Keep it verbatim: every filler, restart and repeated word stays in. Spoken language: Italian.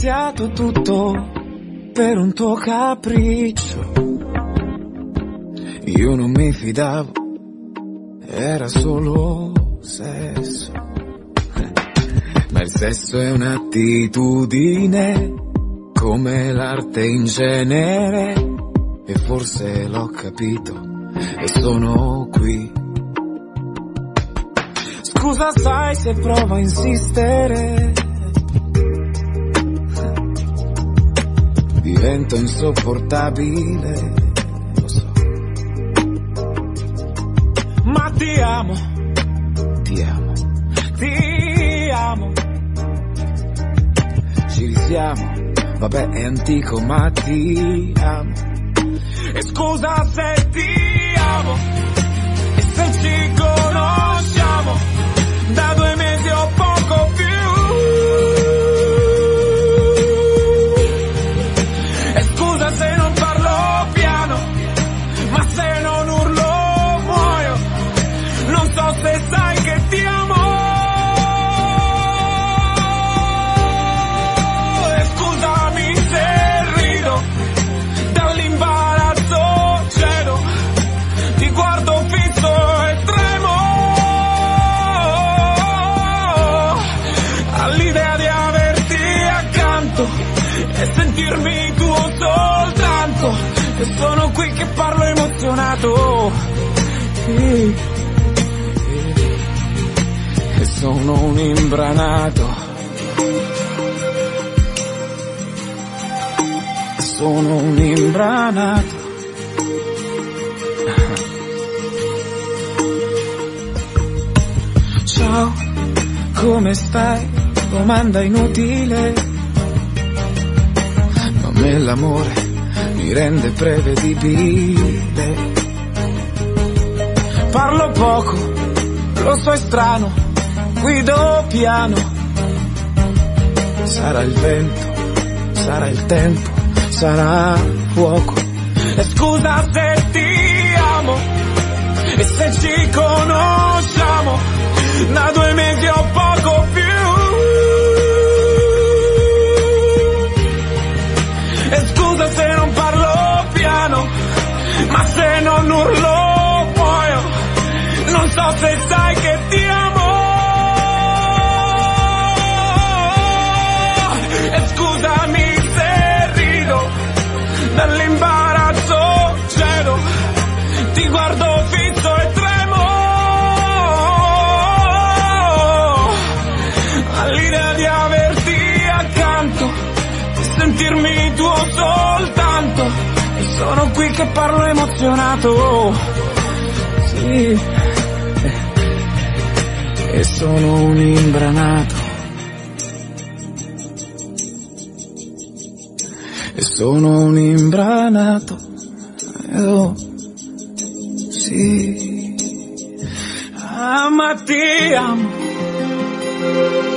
iniziato tutto per un tuo capriccio. Io non mi fidavo, era solo sesso. Ma il sesso è un'attitudine, come l'arte in genere. E forse l'ho capito e sono qui. Scusa, sai se provo a insistere, divento insopportabile, lo so. Ma ti amo, ti amo, ti amo. Ci risiamo, vabbè è antico ma ti amo. E scusa se ti amo, e se ci conosciamo da due mesi o poco più. E scusa se non parlo piano, ma se non urlo muoio. Non so se sai che ti amo. E scusami se rido, dall'imbarazzo cedo, ti guardo fisso e tremo all'idea di averti accanto e sentirmi tuo soltanto. E sono qui che parlo emozionato, sì. E sono un imbranato, sono un imbranato. Ciao, come stai? Domanda inutile, ma a me l'amore mi rende prevedibile. Parlo poco, lo so è strano, guido piano. Sarà il vento, sarà il tempo, sarà fuoco. E scusa se ti amo, e se ci conosciamo da due mesi o poco più. E scusa se non parlo piano, ma se non urlo muoio. Non so se sai che ti amo. E scusami se rido, dall'imbarazzo cedo, ti guardo fisso e tremo all'idea di averti accanto e sentirmi tuo soltanto. E sono qui che parlo emozionato, sì. E sono un imbranato, e sono un imbranato, oh, sì. Ah, ma ti amo.